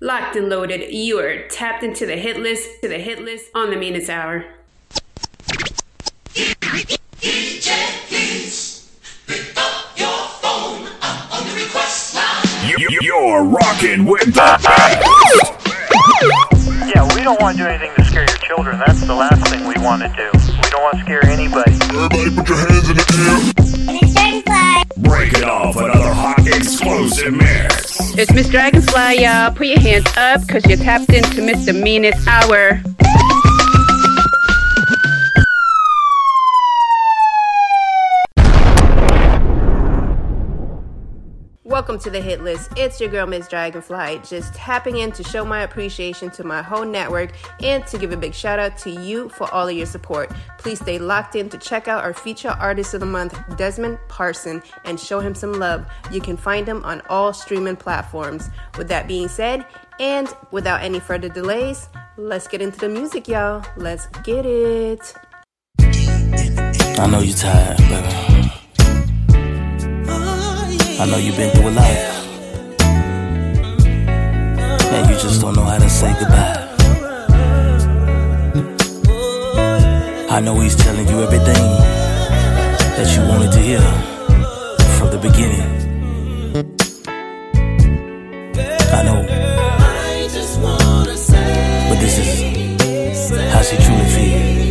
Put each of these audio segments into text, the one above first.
locked and loaded. You are tapped into the hit list on the meanest hour. DJ Keys, pick up your phone. I'm on the request line. You're rocking with the Yeah, we don't want to do anything to scare your children. That's the last thing we want to do. We don't want to scare anybody. Everybody put your hands in the air. Break it off, another hot explosive mix. It's Miss Dragonfly, y'all. Put your hands up, because you're tapped into Mr. Meanest Hour. Welcome to the Hit List. It's your girl, Miss Dragonfly, just tapping in to show my appreciation to my whole network and to give a big shout out to you for all of your support. Please stay locked in to check out our feature artist of the month, Desmond Parson, and show him some love. You can find him on all streaming platforms. With that being said, and without any further delays, let's get into the music, y'all. Let's get it. I know you're tired, baby. I know you've been through a lot, and you just don't know how to say goodbye. I know he's telling you everything that you wanted to hear from the beginning. I know, but this is how she truly feels.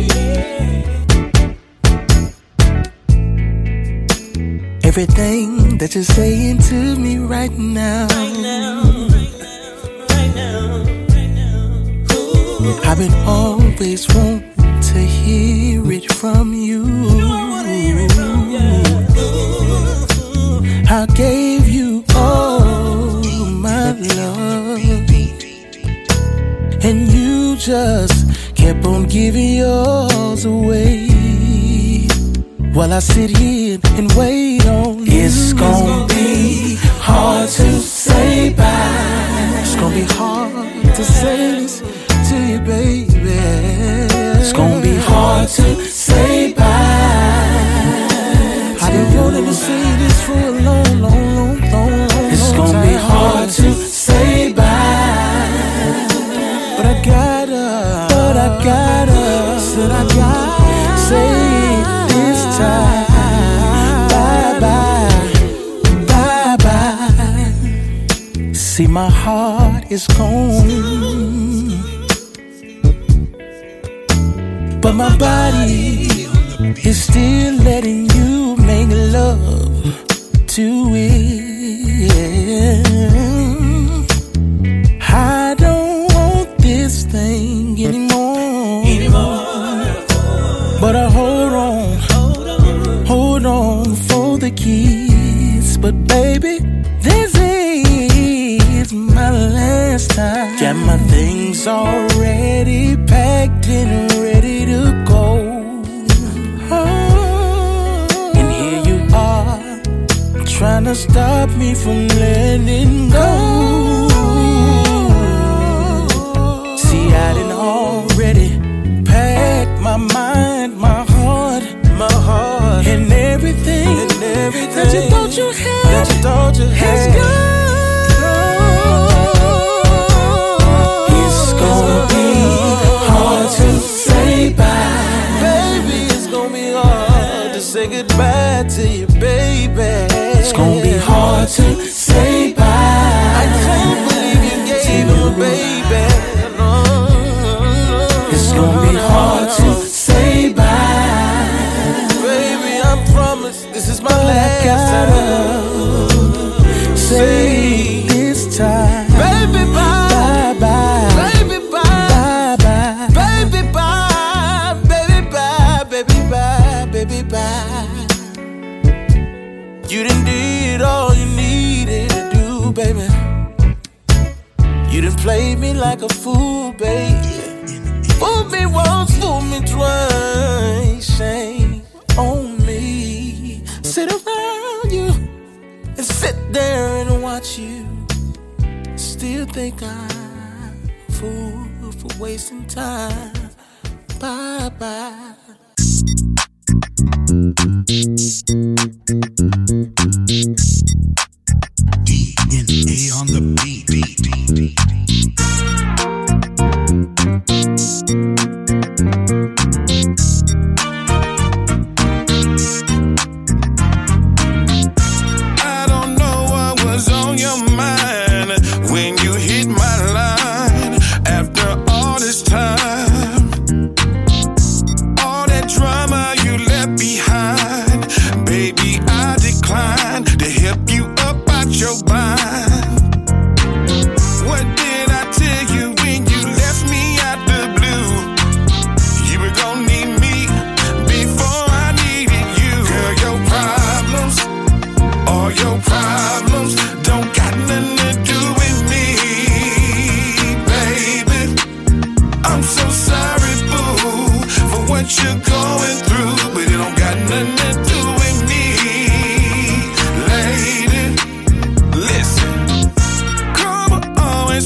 Everything that you're saying to me right now, I've been always wanting to hear it from you. I gave you all my love, and you just kept on giving yours away. While I sit here and wait on you, it's gonna be hard to say bye. It's gonna be hard to say this to you, baby. It's gonna be hard to say bye. I've been wanting to say this for a long time. It's gonna be hard to say bye. But I gotta, said I gotta say time. Bye bye. See, my heart is gone, but my body is still letting you make love to it. I don't want this thing anymore. But I hold on for the kids. But baby, this is my last time. Got my things already packed and ready to go. And here you are, trying to stop me from letting go. See, I done already packed my mind, my heart, and everything that you thought you had, has gone. It's gonna be hard to say bye, baby. It's gonna be hard to say goodbye to you, baby. It's gonna be hard to say bye. I can't believe you gave him a baby. It's gonna be hard to say bye. This is my last time. Say this time, baby, bye, bye, baby, bye, bye, baby, bye, baby, bye, baby, bye, baby, bye. You done did all you needed to do, baby. You done played me like a fool, baby. Fool me once, fool me twice. Shame on me. Sit around you and sit there and watch you. Still think I'm a fool for wasting time. Bye bye. DNA on the beat.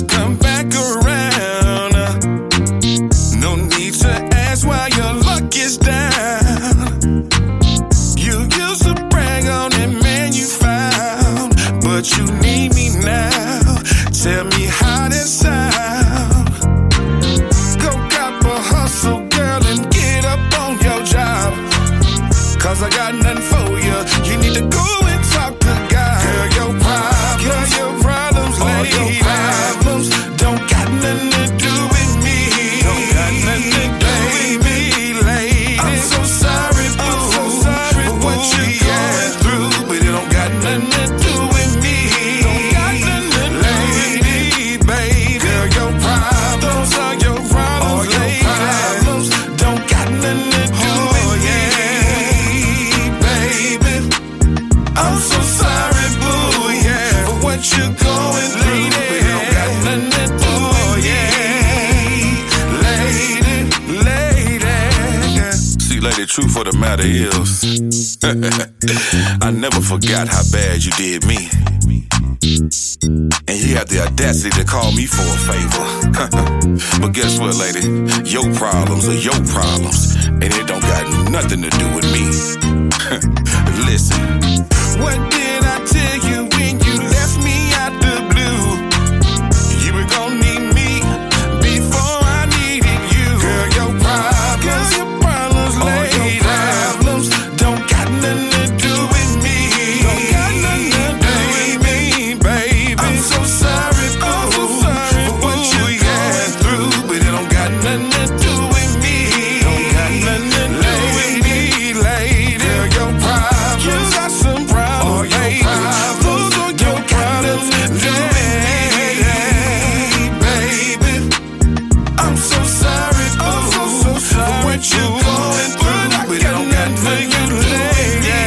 just come back around. No need to ask why your luck is down. You used to brag on that man you found, but you need me now. Tell me how that sound. Go cop a hustle, girl, and get up on your job. Cause I got nothing for you. You need to go and talk to God. Girl, your problems, lady. Your problems don't got nothing to do with me. Don't got nothing to do with me, lady. I'm so sorry, boo, for what you're going through, but it don't got nothing to do with me. Don't got nothing to do with me, baby. Girl, your problems are your problems, lady. Your problems don't got nothing to do with me, baby. I'm so sorry, boo, yeah, for what you're going through, but it don't got nothing to do with me, lady. See, lady, truth of the matter is, I never forgot how bad you did me. And you have the audacity to call me for a favor. But guess what, lady? Your problems are your problems, and it don't got nothing to do with me. Listen, what did I tell you when you left me out the blue? You were gonna need me before I needed you. Girl, your problems, lady. Your problems don't got nothing to do with me. Don't got nothing to do with me, baby. I'm so sorry, boo, for what you're going through, but it don't got nothing to do with me. Don't got nothing to do with me, lady. Girl, your problems, you got some problems, lady. Those are your problems, lady, baby. I'm so sorry, boo, for what you're going through, but it don't got nothing to do with me, lady.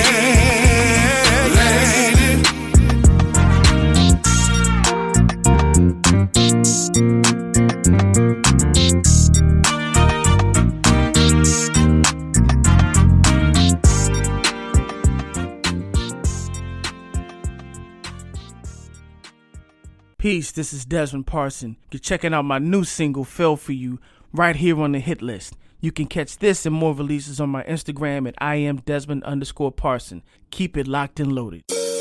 Peace, this is Desmond Parson. You're checking out my new single, Fell For You, right here on the hit list. You can catch this and more releases on my Instagram at IamDesmond_Parson. Keep it locked and loaded.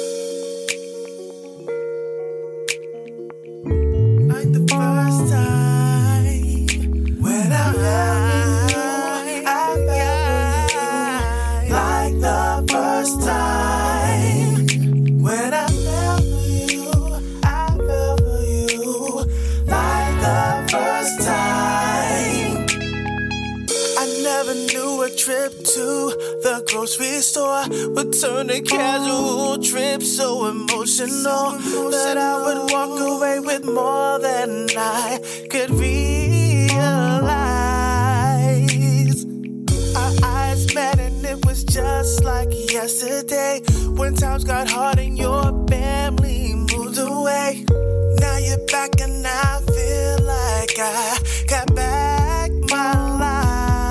Like the first time when I felt you, I felt you. Like the first time when I felt you, I felt you. Like the first time. I never knew a trip to the grocery store would turn a casual trip so emotional that I would walk away with more than I could realize. Our eyes met and it was just like yesterday when times got hard and your family moved away. Now you're back and I feel like I got back my life.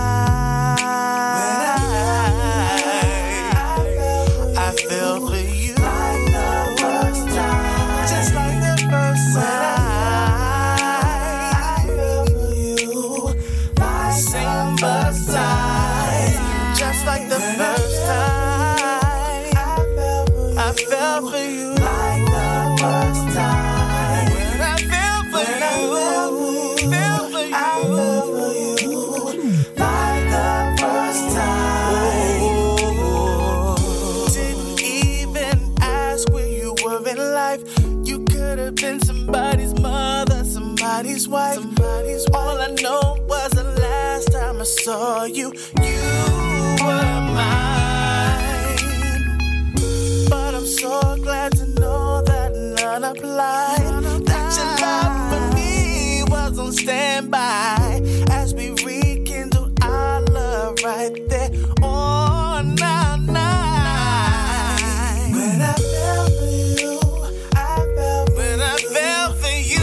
I fell for you like the first time, just like the first time. I fell for you like same first time, just like the first time. I fell for you like the first time. When I fell for you, fell for you, I fell for you like the first time. Didn't even ask where you were in life. You could have been somebody's mother, somebody's wife. All I know was the last time I saw you, you were mine. But I'm so glad to know that none applied. That your love for me was on standby as we rekindled our love right there on our night. When I fell for you, I fell for when you. I fell for you,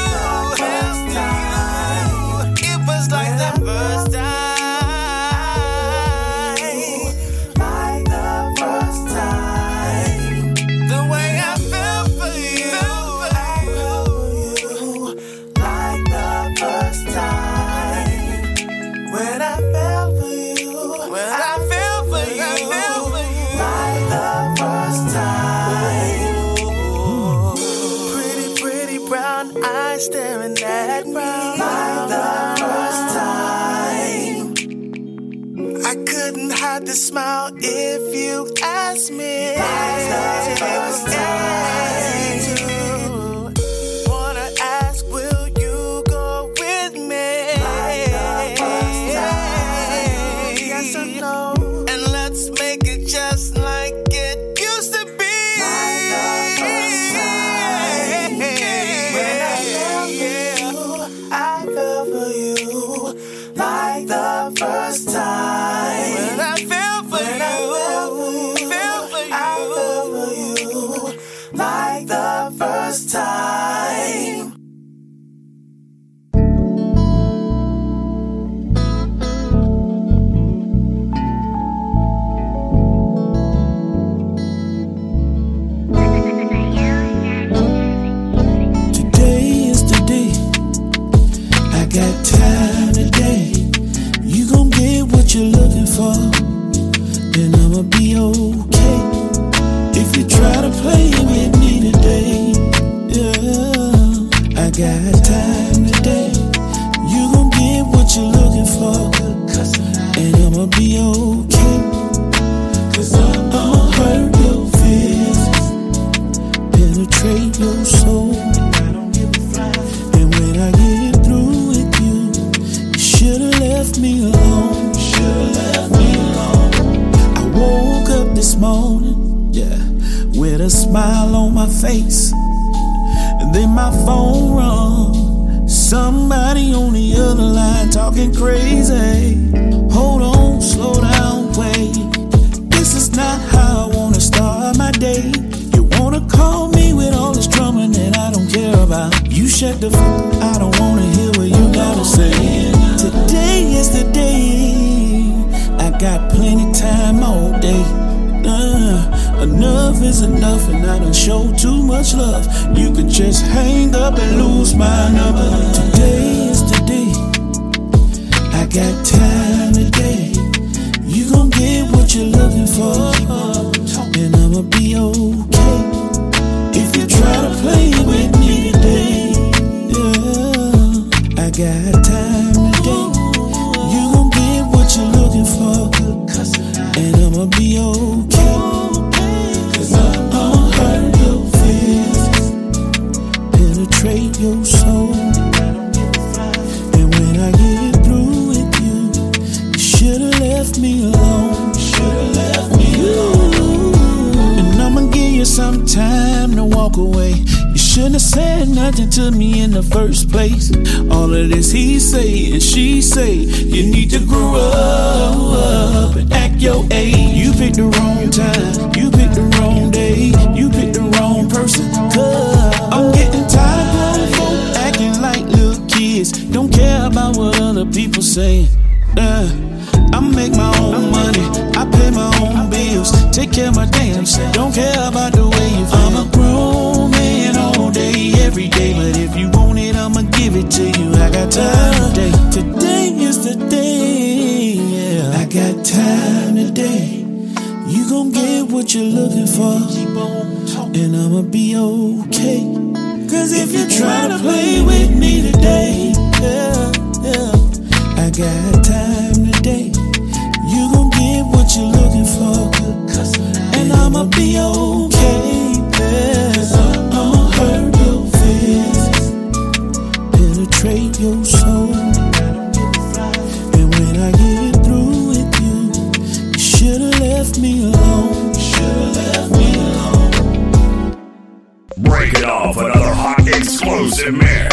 it was like the first time. Like the first time. The way I fell for you, I fell one eye staring at me like the first time. I couldn't hide the smile if you asked me like the first time. Wanna ask, will you go with me like the first time? Yes or no? And let's make it just like it used to be. Like the first time. When I fell for you, I fell for you. Like the first time. Today is the day. I got time today. You gon' get what you're looking for, then I'ma be okay. If you try to play with me today, yeah, I got time today. You gon' get what you're looking for, and I'ma be okay. 'Cause I'ma hurt your feelings, penetrate your soul. And when I get through with you, you should've left me alone. I woke up this morning, yeah, with a smile on my face, and then my phone rung. Somebody on the other line talking crazy. Hold on, slow down, wait. This is not how I wanna start my day. You wanna call me with all this drama that I don't care about. You shut the fuck up, I don't wanna hear what you gotta say. Today is the day. I got plenty time all day. Enough is enough, and I done show too much love. You could just hang up and lose my number. Today is the day. I got time today. You gon' get what you're looking for, and I'ma be okay. If you try to play with me today, yeah, I got time today. You gon' get what you're looking for, and I'ma be okay. 'Cause I'ma hurt your feelings, penetrate your soul. And when I get through with you, you should've left me alone. And I'ma give you some time to walk away. You shouldn't have said nothing to me in the first place. All of this he say and she say. You need to grow up and act your age. You picked the wrong time, you picked the wrong day, you picked the wrong person. 'Cause I'm getting tired of grown folk acting like little kids. Don't care about what other people say. I make my own money, I pay my own bills, take care of my damn self. Don't care about the way you feel. I'm a grown man all day, every day. But if you want it, I'ma give it to you. I got time today. Today is the day, yeah. I got time today. You gon' get what you're looking for, and I'ma be okay. 'Cause if you try to play with me today, yeah, I got time today. You gon' get what you're looking for, and I'ma be okay. Yeah. I'ma hurt your feelings, penetrate your soul. And when I get through with you, you should've left me alone. Break it off, another hot explosive mix.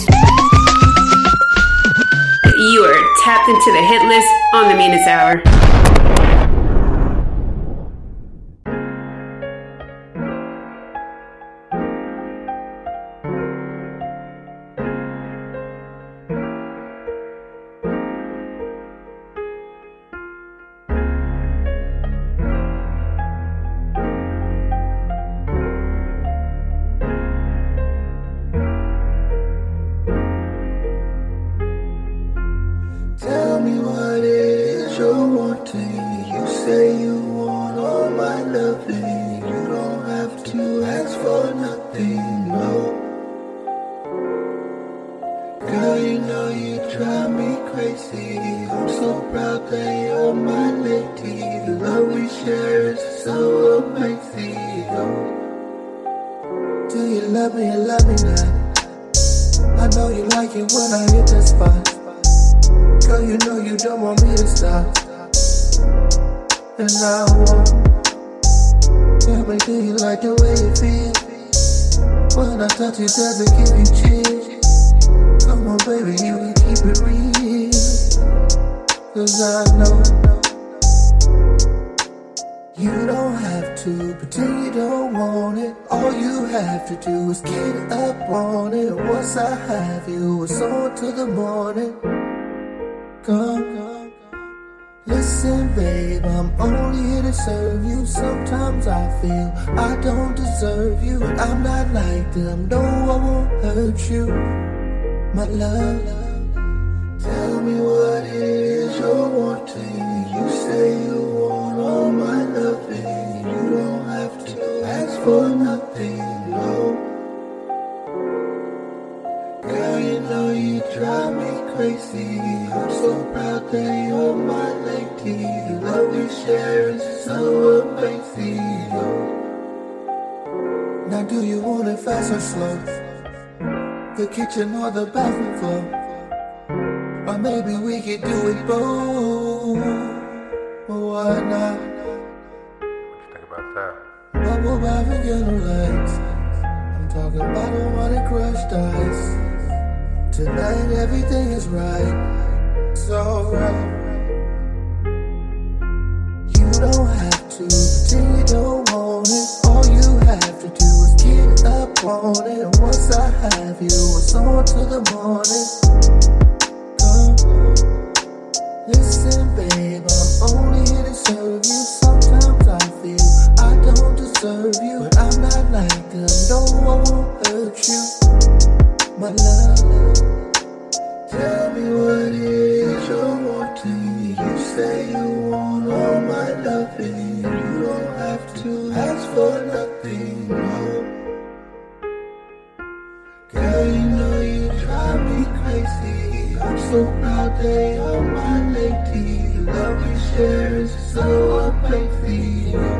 You are tapped into the hit list on the Meanest Hour. Tell me what it is you're wanting. drive me crazy. I'm so proud that you're my lady. The love we share is so amazing. Do you love me or love me not? I know you like it when I hit that spot. Girl, you know you don't want me to stop. And I won't. Tell me, do you like the way it feels? When I touch it, does it give you chills? Come on, baby, you can keep it real. Cause I know you don't have to pretend you don't want it. All you have to do is get up on it. Once I have you, it's on till the morning. Come. Listen, babe, I'm only here to serve you. Sometimes I feel I don't deserve you. I'm not like them, no, I won't hurt you. My love, tell me what it is you're wanting. You say you want all my loving. You don't have to ask for nothing, no. Girl, you know you drive me crazy. I'm so proud that you're my lady. The love we share is so amazing. Now do you want it fast or slow? The kitchen or the bathroom floor? Or maybe we could do it both. Why not? What you think about that? Bubble bath and candle lights. I'm talking about the one that crushed ice. Tonight everything is right. It's alright. You don't have to pretend you don't want it. All you have to do is get up on it. And once I have you, it's on till the morning. Come, listen, babe, I'm only here to serve you. Sometimes I feel I don't deserve you, but I'm not like them. No, I won't hurt you. My love, tell me what it is you're wanting. You say you want all my loving. You don't have to ask for nothing, no. Girl, you know you drive me crazy. I'm so proud that you're my lady. The love we share is so amazing.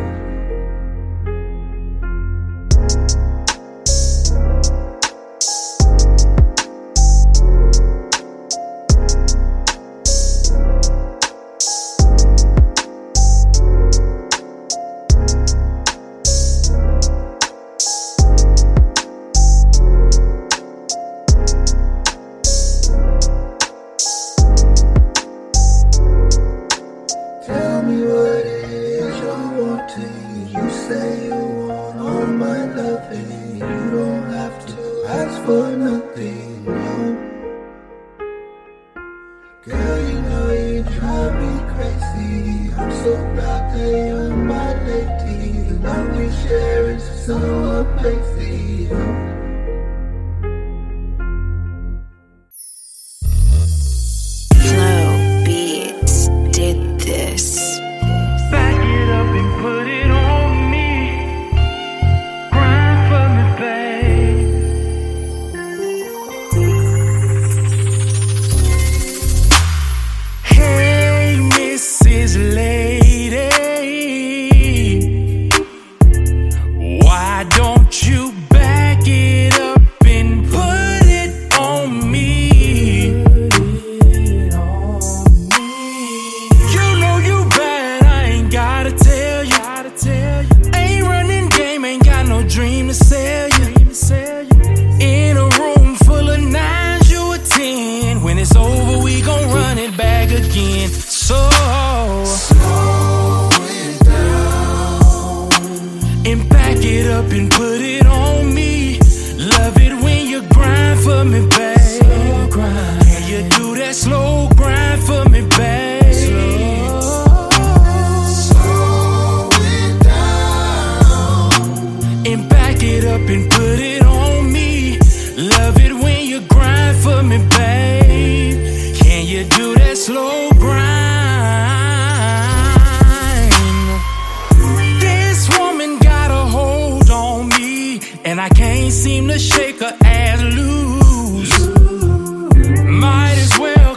Seem to shake her ass loose. Might as well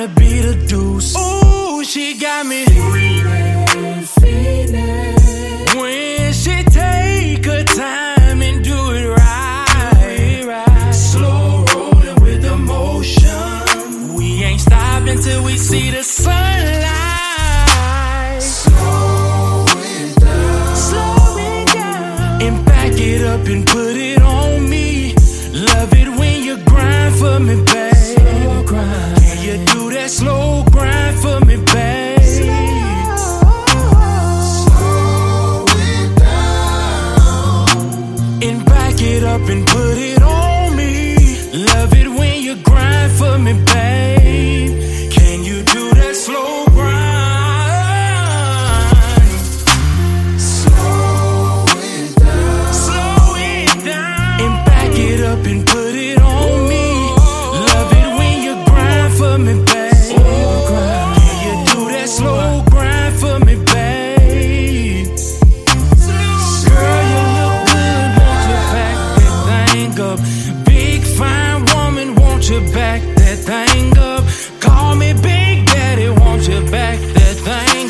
wanna be the deuce. Ooh, she got me feeling. When she take her time and do it right. Slow rolling with emotion. We ain't stopping till we see the sunlight. Slow it down. And back it up and put it on me. Love it when you grind for me, babe. Slow grind. Can you do that slow grind for me, babe? Slow it down. And back it up and put it on me. Love it when you grind for me, babe. Can you do that slow grind? Slow it down. Slow it down. And back it up and put it on me. Love it when you grind for me, babe. Can you do that slow grind for me, babe? Girl, you look good, won't you back that thing up? Big fine woman, won't you back that thing up? Call me Big Daddy, won't you back that thing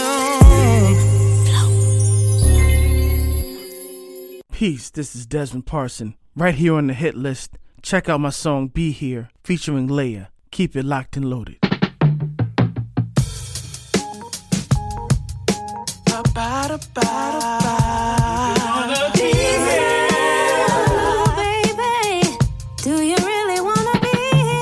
up? Peace, this is Desmond Parson, right here on the hit list. Check out my song Be Here, featuring Leia. Keep it locked and loaded. Do you really wanna be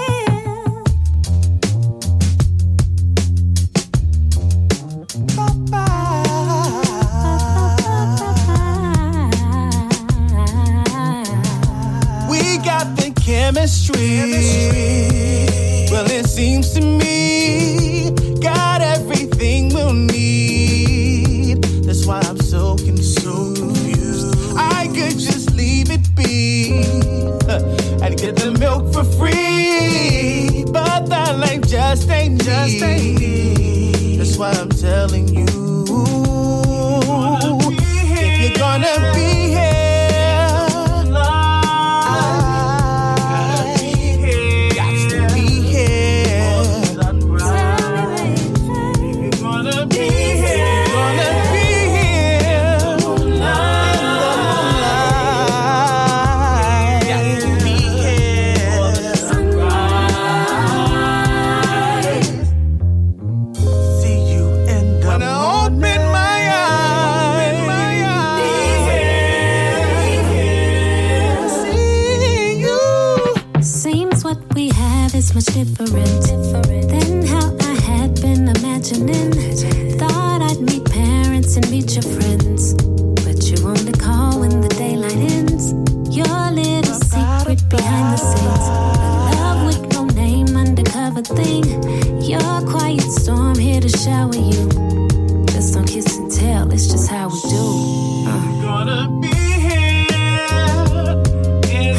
We got the chemistry. Well, it seems to me got everything we'll need. That's why I'm so confused. I could just leave it be and get the milk for free, but that life just ain't me. That's why I'm telling you, if you're gonna be here, much different than how I had been imagining. Thought I'd meet parents and meet your friends, but you only call when the daylight ends. Your little secret behind the scenes, a love with no name, undercover thing. Your quiet storm here to shower you. Just don't kiss and tell, it's just how we do. Gonna be here in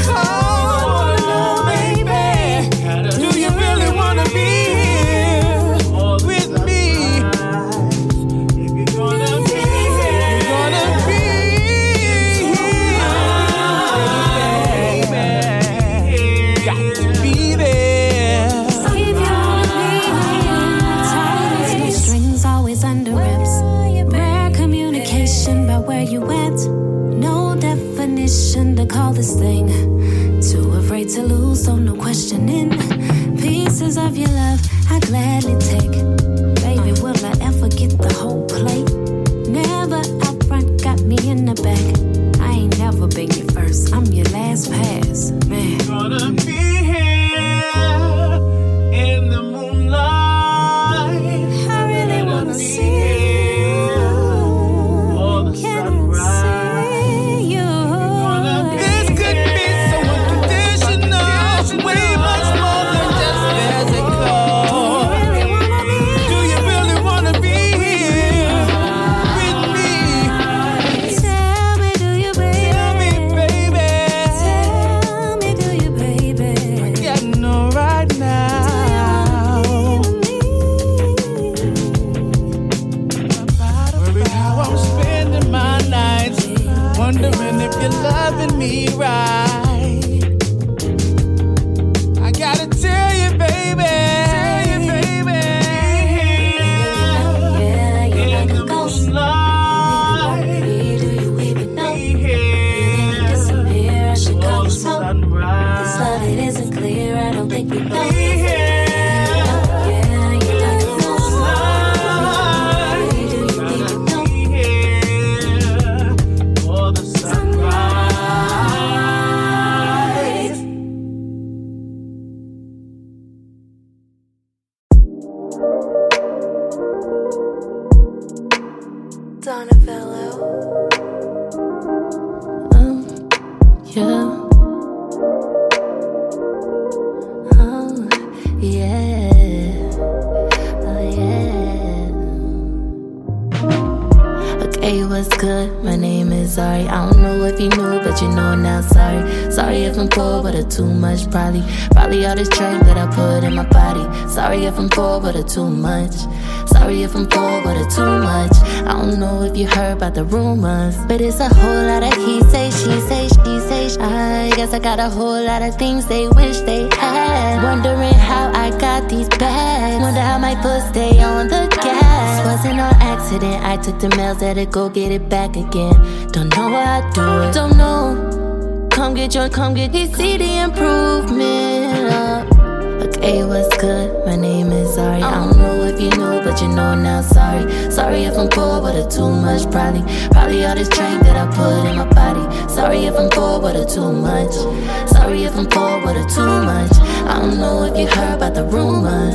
call this thing. Too afraid to lose, so no questioning. Pieces of your love I gladly take. Baby, will I ever get the whole plate? Never out front, got me in the back. I ain't never been your first, I'm your last pass. Man, gonna be here in the moonlight. I really wanna see you. Wondering if you're loving me right. I gotta tell you, baby, you. Oh, yeah. Oh, yeah. Okay, what's good? My name is Ari. I don't know if you knew, but you know now. Sorry if I'm poor, but it's too much. Probably all this drink that I put in my body. Sorry if I'm poor, but it's too much. Sorry if I'm poor, but it's too much. I don't know if you heard about the rumors, but it's a whole lot of he say, she say, she say. I guess I got a whole lot of things they wish they had. Wondering how I got these bags. Wonder how my foot stay on the gas. Wasn't on accident, I took the mails, had to go get it back again. Don't know how I do it, don't know. Come get you see the improvement. Okay, what's good? My name is Ari. I don't know if you know, but you know now. Sorry if I'm poor, but it's too much. Probably all this drink that I put in my body. Sorry if I'm poor, but it's too much. Sorry if I'm poor, but it's too much. I don't know if you heard about the rumors.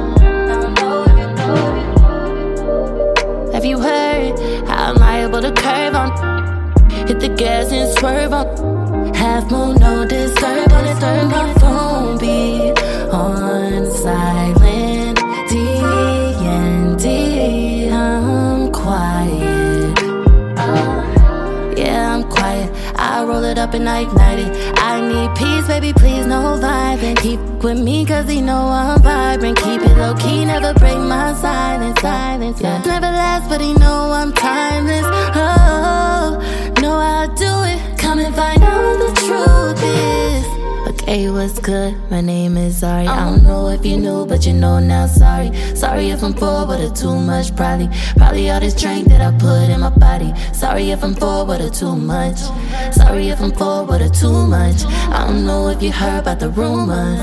Have you heard how I'm liable to curve on? Hit the gas and swerve on. Half moon, no disturb on it. My phone be on silent. D&D, I'm quiet. Yeah, I'm quiet. I roll it up and I ignite it. I need peace, baby, please, no vibing. Keep with me, cause he know I'm vibrant. Keep it low key, never break my silence. Yeah. Never last, but he know I'm timeless. Oh, know how I do it. Come and find out what the truth is. Okay, what's good? My name is Ari. I don't know if you knew, but you know now. Sorry if I'm poor, but it's too much. Probably all this drink that I put in my body. Sorry if I'm poor, but it's too much. Sorry if I'm poor, but it's too much. I don't know if you heard about the rumors.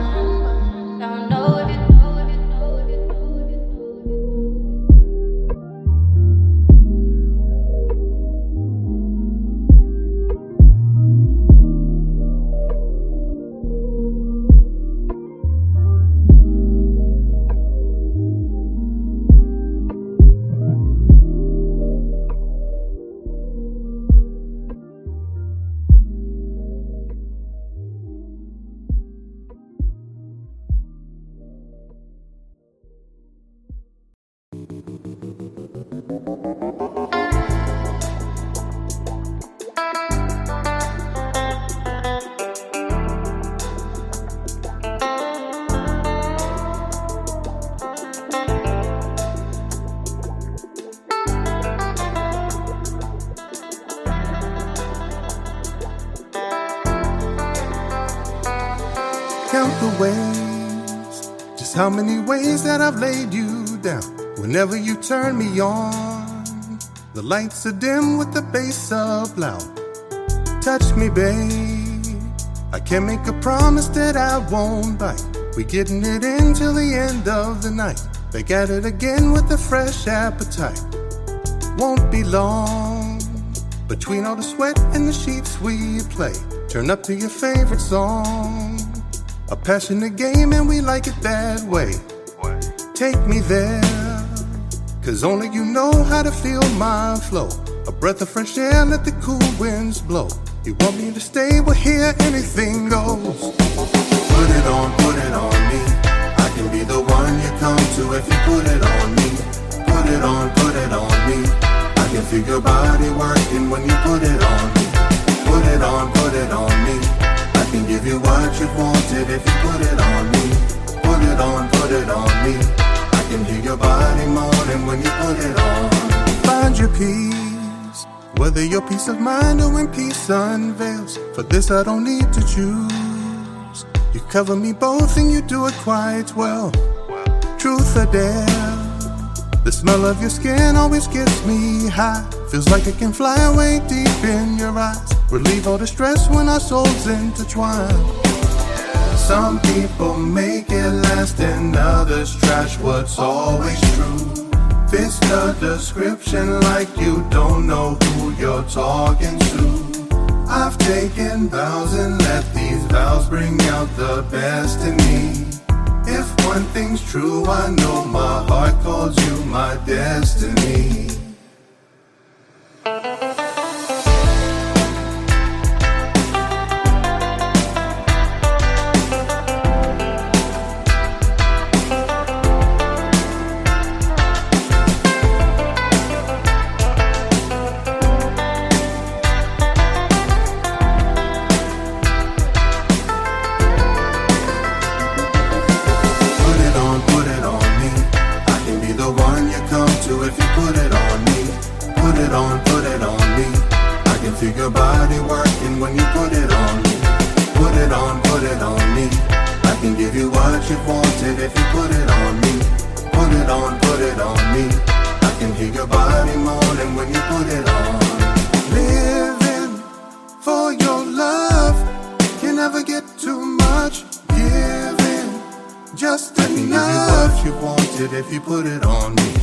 Count the ways, just how many ways that I've laid you down. Whenever you turn me on, the lights are dim with the bass up loud. Touch me, babe, I can't make a promise that I won't bite. We getting it in till the end of the night. Back at it again with a fresh appetite. Won't be long between all the sweat and the sheets we play. Turn up to your favorite song. A passionate game and we like it that way. Take me there, cause only you know how to feel my flow. A breath of fresh air, let the cool winds blow. You want me to stay, well here anything goes. Put it on me. I can be the one you come to if you put it on me. Put it on me. I can feel your body working when you put it on me. Put it on me. I can give you what you wanted if you put it on me. Put it on me. I can hear your body moaning when you put it on. Find your peace, whether your peace of mind or when peace unveils. For this I don't need to choose. You cover me both and you do it quite well. Truth or dare, the smell of your skin always gets me high. Feels like it can fly away deep in your eyes. Relieve all the stress when our souls intertwine. Some people make it last and others trash what's always true. Fits the description like you don't know who you're talking to. I've taken vows and let these vows bring out the best in me. If one thing's true, I know my heart calls you my destiny. love can never get too much. Giving just enough. Give me what you wanted if you put it on me.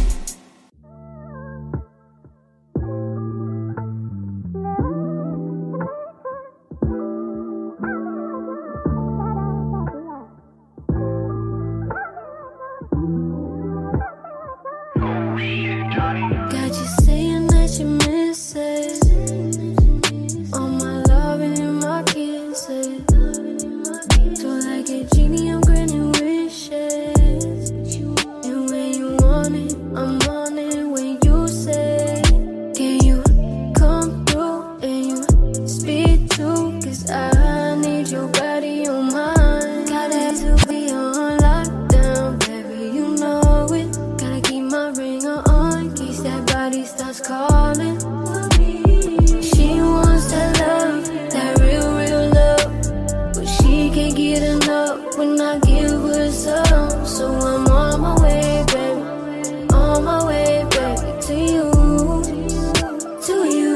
Got you saying that you miss it. All my loving and my kisses. So like a genie, I'm granting wishes. And when you want it, I'm on it. When you say, can you come through and you speak too? 'Cause I need your body on mine. Gotta to be on lockdown, baby, you know it. Gotta keep my ring on in case that body starts calling. She wants that love, that real love, but she can't get enough when I give her some. So I'm on my way, baby, on my way, baby, to you, to you.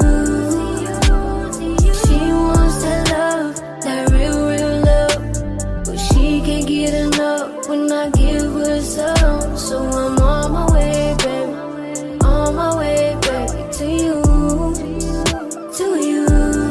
She wants that love, that real love, but she can't get enough when I give her some. So I'm on my way, baby, on my way, baby, to you, to you.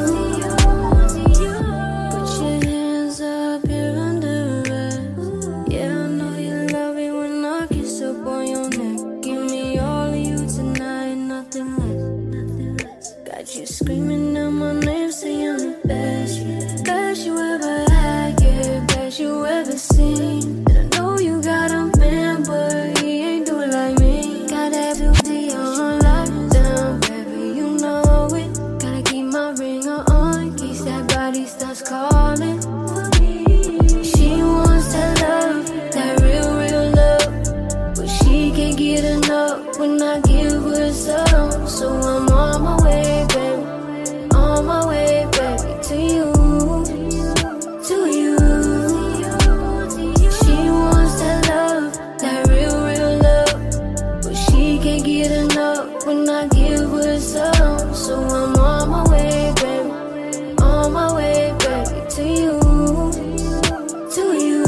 Put your hands up here under arrest. Yeah, I know you love it when I kiss up on your neck. Give me all of you tonight, nothing less. Got you screaming out my name, saying I'm the best you ever had, yeah, best you ever seen. And I know you got a man, but he ain't do it like me. Gotta have to be on lockdown, baby, you know it. Gotta keep my ring on in case that body starts calling. She wants that love, that real love, but she can't get enough when I give her some. So I'm on my way, baby, on my way, baby, to you, to you. She wants that love, that real love, but she can't get enough when I give her some. So I'm on my way, baby, on my way, baby, to you, to you.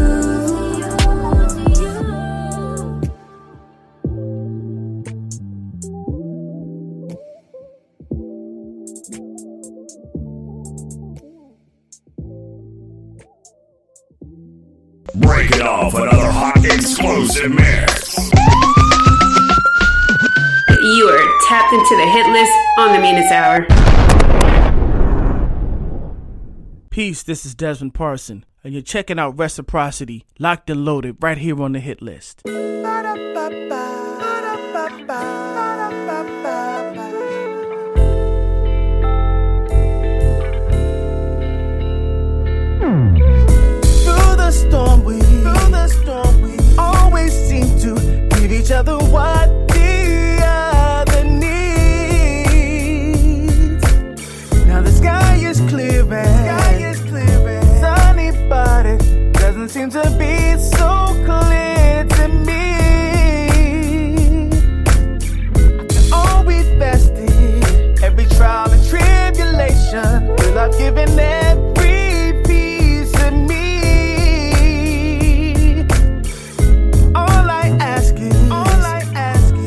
Break it off, another hot explosive mix. You are tapped into the hit list on the Meanest Hour. Peace, this is Desmond Parson, and you're checking out Reciprocity, locked and loaded, right here on the hit list. Through the storm, we always seem to give each other what the other needs. Now the sky is clearing, sunny, but it doesn't seem to be so clear to me. After all we've vested, every trial and tribulation, will I've given every piece of me. All I ask is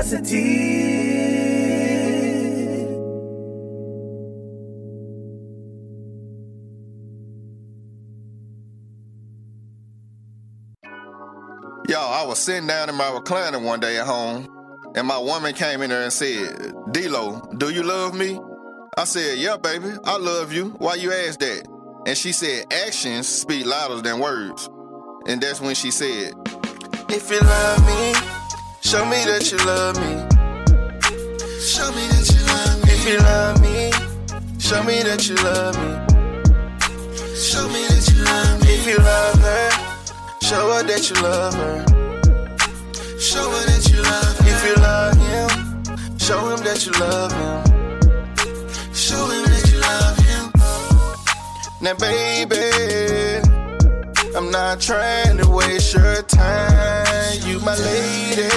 curiosity. Yo, I was sitting down in my recliner one day at home, and my woman came in there and said, D-Lo, do you love me? I said, yeah, baby, I love you. Why you ask that? And she said, actions speak louder than words. And that's when she said, if you love me, show me that you love me. Show me that you love me. If you love me, show me that you love me. Show me that you love me. If you love her, show her that you love her. Show her that you love her. If you love him, show him that you love him. Show him that you love him. Now, baby, I'm not trying to waste your time. You my lady,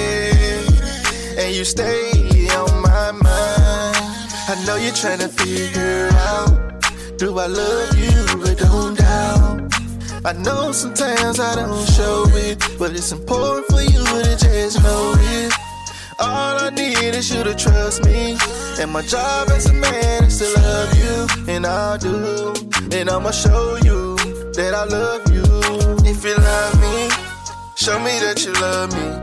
and you stay on my mind. I know you're trying to figure out, do I love you, but don't doubt. I know sometimes I don't show it, but it's important for you to just know it. All I need is you to trust me, and my job as a man is to love you. And I'll do, and I'ma show you that I love you. If you love me, show me that you love me.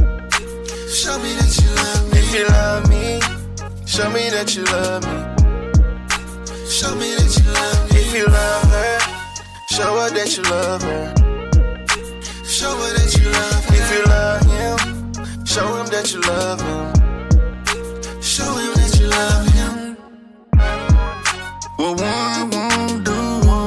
Show me that you love me. If you love me, show me that you love me. Show me that you love me. If you love her, show her that you love her. Show her that you love her. If you love him, show him that you love him. Show him that you love him. Well, one won't do,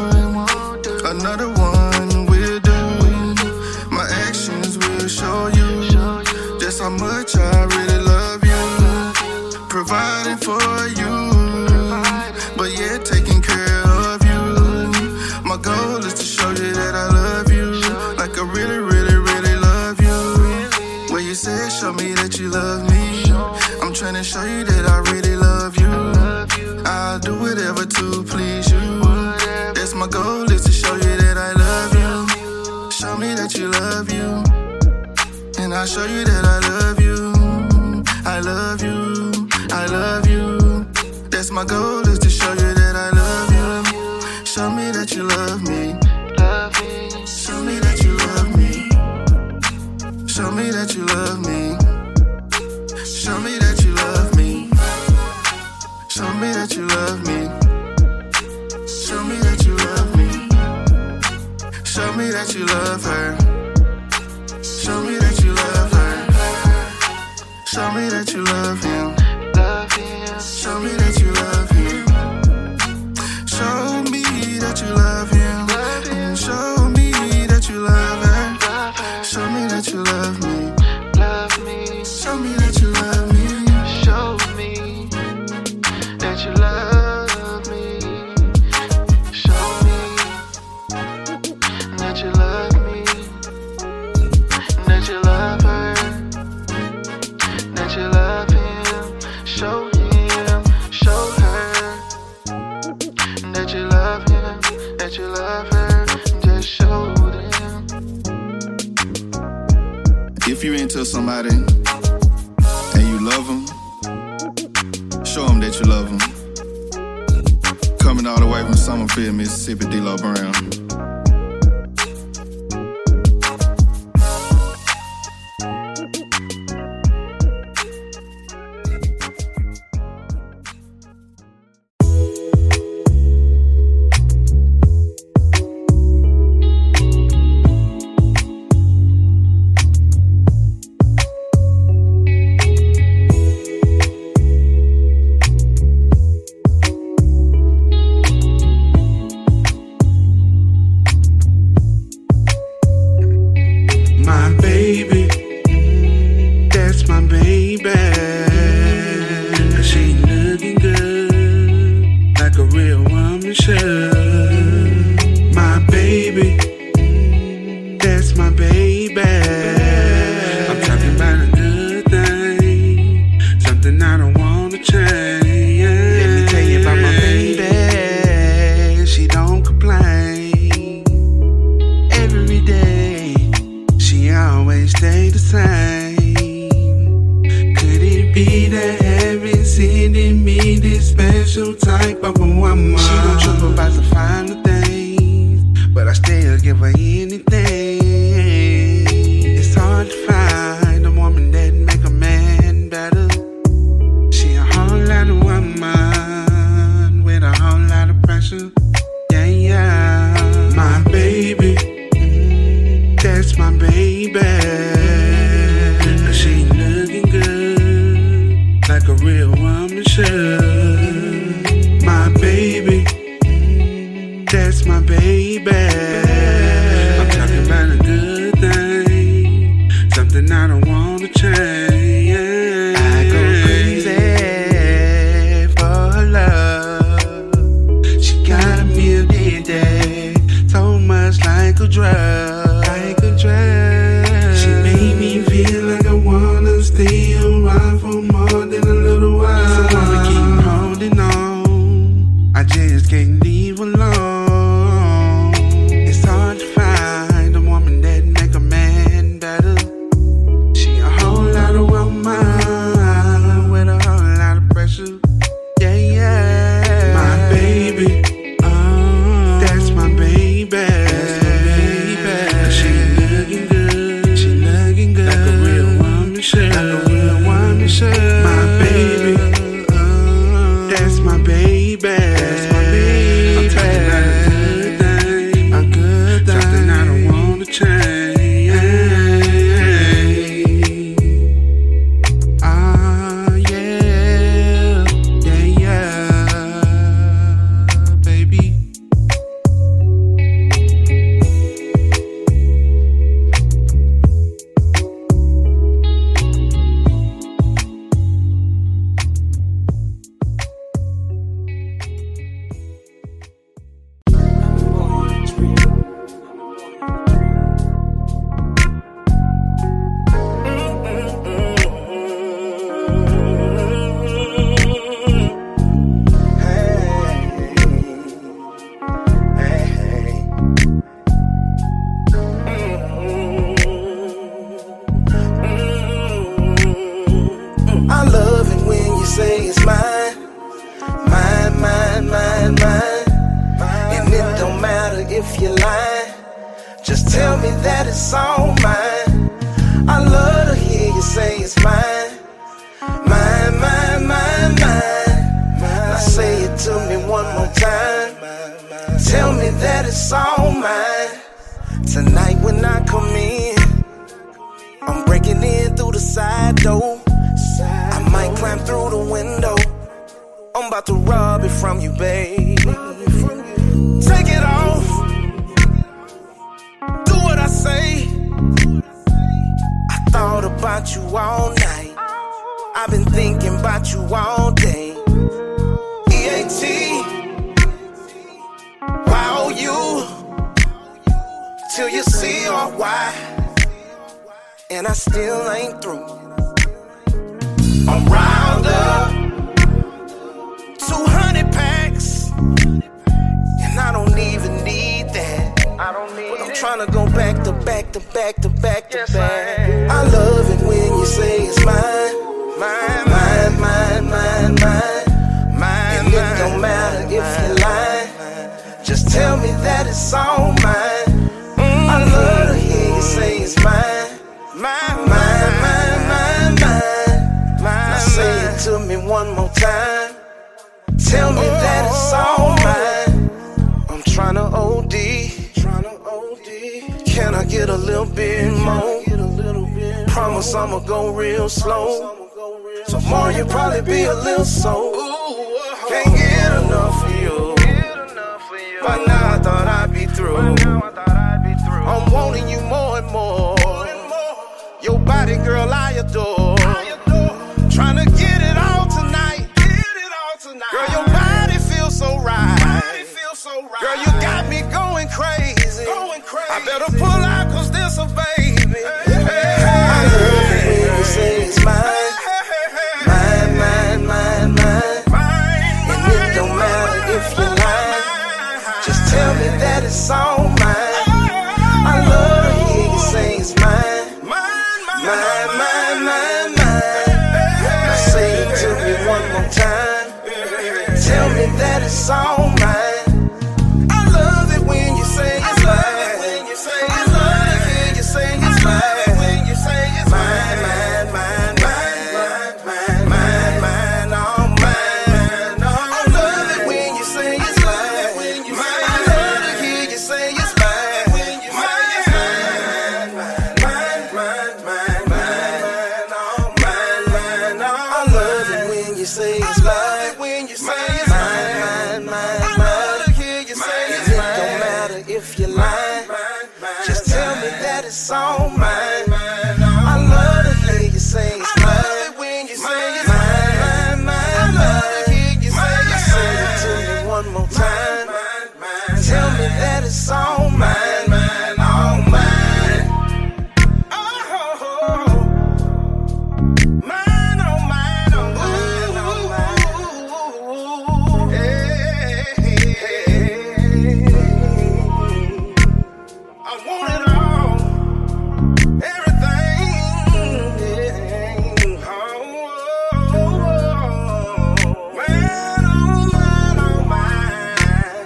another one will do. My actions will show you just how much I really love you. Providing for you, but yet taking care of you. My goal is to show you that I love you, like I really, really, really love you. When you said show me that you love me, I'm trying to show you that I really love you. I'll do whatever to please you. That's my goal, is to show you that I love you. Show me that you love you, and I'll show you that I love you. I love you, I love you. That's my goal, is to show you that I love you. Show me that you love me. Show me that you love me. Show me that you love me. Show me that you love me. Show me that you love me. Show me that you love me. Show me that you love her. Show me that you love her. Show me that you love him. Show me that you love him. Show me that you love him. And show me that you love her. Show me that you love me. Show me that you love me. Show me that you love me. Show me that you love me. That you love her. That you love him. Show him, show her. That you love him, that you love her. Just show them. If you're into somebody and you love them, show them that you love them. Coming all the way from Summerfield, Mississippi, D-Lo Brown. over anything. It's hard to find a woman that make a man better. She a whole lot of woman with a whole lot of pressure. Yeah, yeah. My baby, that's my baby. Cause she looking good, like a real woman should. My baby, that's my baby. I'm talking about a good thing, something I don't wanna change. I go crazy for her love. She got me addicted, so much like a drug. Like a drug. She made me feel like I wanna stay around for more than a little while. So I'ma keep holding on, I just can't leave alone. It's hard to find a woman that make a man better. She a whole lot of woman with a whole lot of pressure. Yeah, yeah. My baby, that's my baby. That's my baby. She looking good, she looking good, like a real woman should. Like a real woman should. My baby, that's my baby. That's my baby. I'm talking about a good thing, something I don't wanna change. Ah, yeah, yeah, yeah, baby. I love it when you say it's mine, mine, mine, mine, mine. And it don't matter if you're lying, just tell me that it's all mine. I love to hear you say it's mine, mine, mine, mine, mine. Now say it to me one more time, tell me that it's all mine. Tonight when I come in, I'm breaking in through the side door. I might climb through the window, I'm about to rob it from you, babe. Take it off, do what I say. I thought about you all night, I've been thinking about you all day. EAT, Y-O-U, till you see or why. And I still ain't through. I'm riled up, 200 packs, and I don't even need that. But I'm tryna go back to back to back to back to back. I love it when you say it's mine, mine, mine, mine, mine, mine, mine. And it don't matter if you're lying, just tell me that it's all mine. I love to hear you say it's mine, mine, mine, mine, mine, mine. Now say it to me one more time, tell me that it's all mine. I'm tryna OD, can I get a little bit more? Promise I'ma go real slow, tomorrow you'll probably be a little so. Can't get enough of you, by now I thought I'd be through. I'm wanting you more and more, your body girl I adore. Tryna get it all tonight, girl your body feels so right. Girl you got me going crazy, I better pull out cause this a baby. I love it when you say it's mine, mine, mine, mine, mine. And it don't matter if you're lying, just tell me that it's all mine. I love to hear you say it's mine, mine, mine, mine, mine. Now say it to me one more time, tell me that it's all mine. I love it when you say it's mine, that it's all mine. I love to hear you say it's mine. I love it when you say it's mine. I love to hear you say it's mine. Say it to me one more time. Tell me that it's all mine, all mine. Oh, mine, oh mine, oh mine, oh mine. Hey, I want it all, everything. Oh, mine, oh mine, oh mine.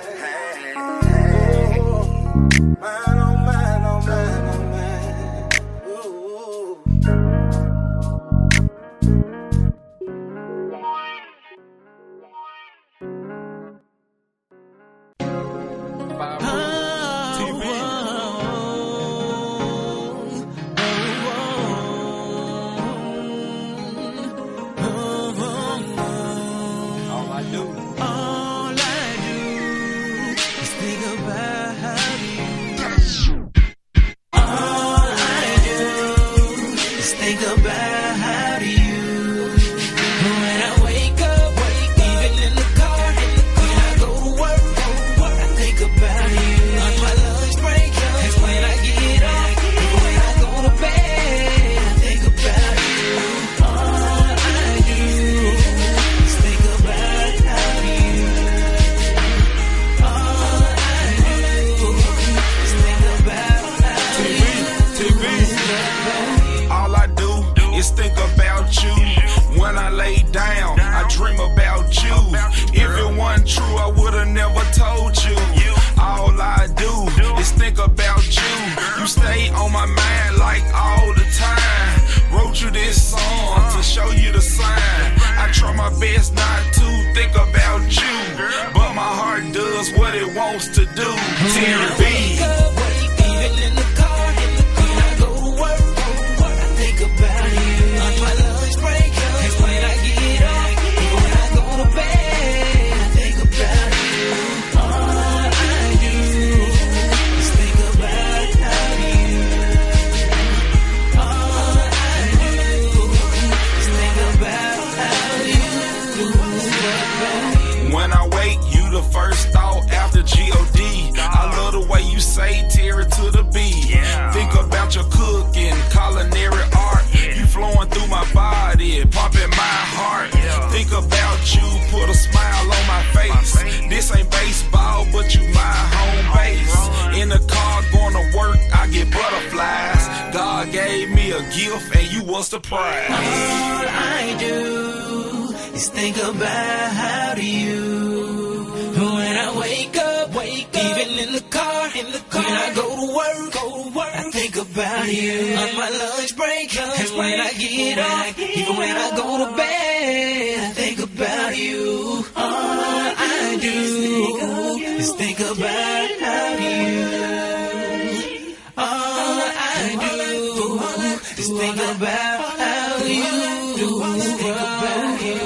Mine, oh mine, oh mine, oh mine. Ooh. All I do is think about you. All I do is think about you. When I wake up, even in the car, when I go to work, I think about you. On my lunch break, that's when I get off. When I go to bed, I think about you. All I do is think about you. All I do is think about you. All I do is think about you. When I lay down, I dream about you. If it wasn't true, I would've never told you. All I do is think about you. You stay on my mind like all the time. Wrote you this song to show you the sign. I try my best not to think about you, but my heart does what it wants to do. Terry B. Even in the car, when I go to work, I think about you. On my lunch break, that's when I get off. When I go to bed, I think about you. All I do is think about you. All I do is think about you. When I wake, you the first thought after G.O.D. I love the way you say Terry to the B. Think about your cooking, culinary art. You flowing through my body, pumping my heart. Think about you, put a smile on my face. This ain't baseball, but you my home base. In the car, going to work, I get butterflies. God gave me a gift, and you was the prize. All I do is think about you. When I wake up, even in the car, when I go to work, I think about you. On my lunch break, that's when I get off. Even when I go to bed, I think about you. All I do is think about you. All I do is think about you. Think about you.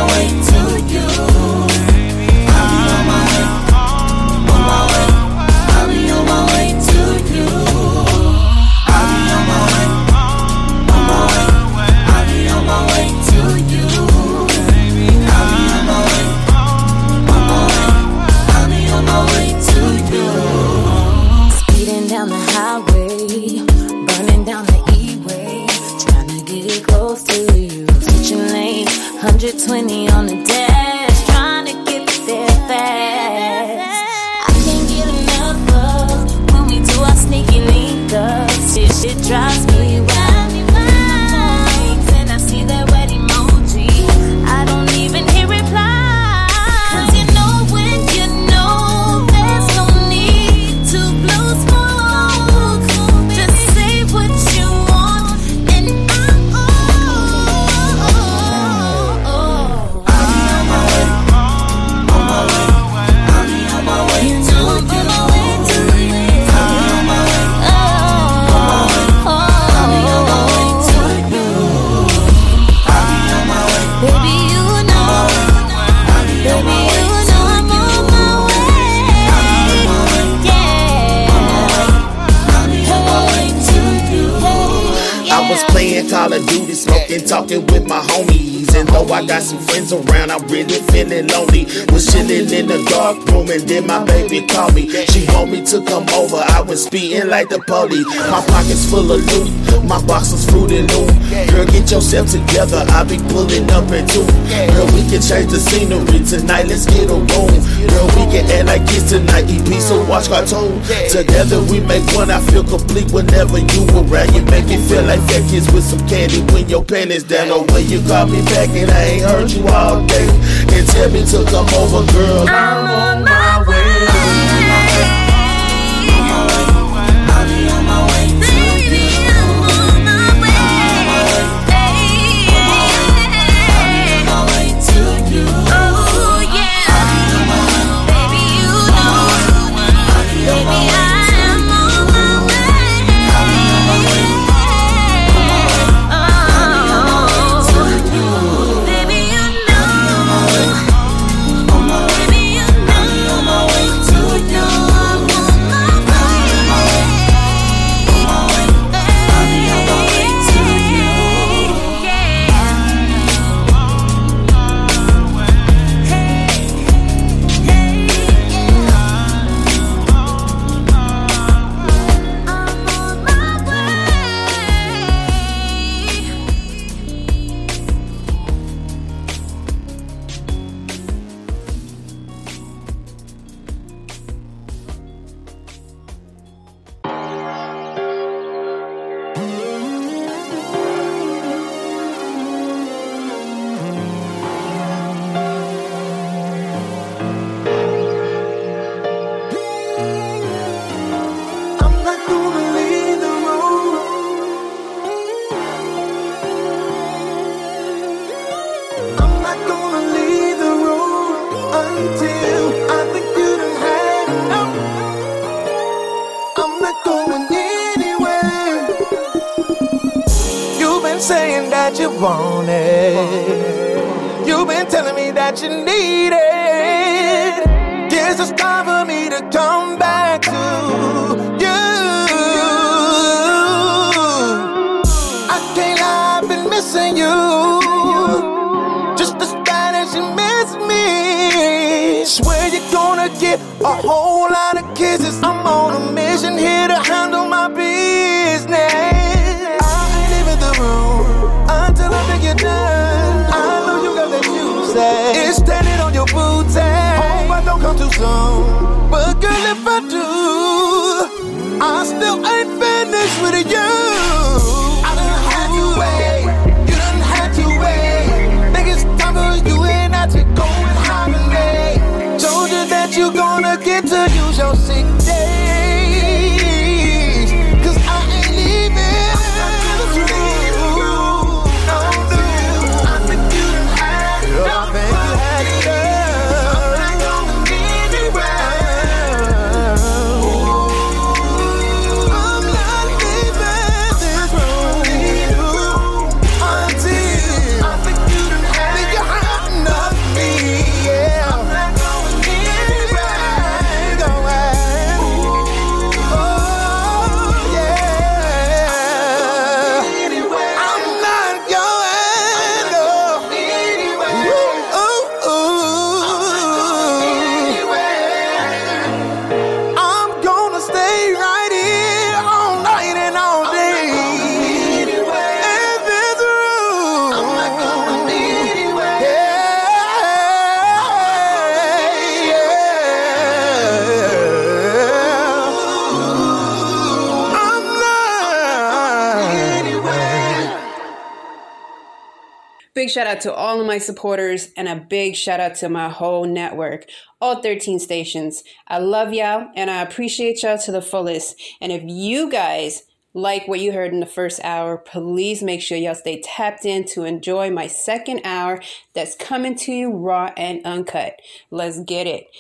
To you. Call of Duty, smoking, talking with my homies. And though I got some friends around, I'm really feeling lonely. Was chilling in the dark room and then my baby called me. She want me to come over, I was speeding like the police. My pockets full of loot, my box was Fruit and Loop. Girl, get yourself together, I'll be pulling up at 2. Girl, we can change the scenery tonight, let's get a room. Girl, we can act like kids tonight, eat pizza, watch cartoon. Together we make one, I feel complete whenever you around. You make me feel like fat kids with some candy when your panties down. Or when you call me back and I ain't heard you all day. And tell me to come over, girl, I'm on my way. Saying that you want it. You've been telling me that you need it. Guess it's time for me to come back to you. I can't lie, I've been missing you. Just as bad as you miss me. Swear you're gonna get a whole lot of kisses. I'm on a mission here to handle my business. Until I think you're done, I know you got that juice. It's standing on your boots. Hope I don't come too soon. But girl, if I do, I still ain't finished with you. I done had to wait. You done had to wait. Think it's time for you and I to go and hibernate. Told you that you gonna get to use your sick days. Cause I ain't leaving. Big shout out to all of my supporters and a big shout out to my whole network, all 13 stations. I love y'all and I appreciate y'all to the fullest. And if you guys like what you heard in the first hour, please make sure y'all stay tapped in to enjoy my second hour that's coming to you raw and uncut. Let's get it.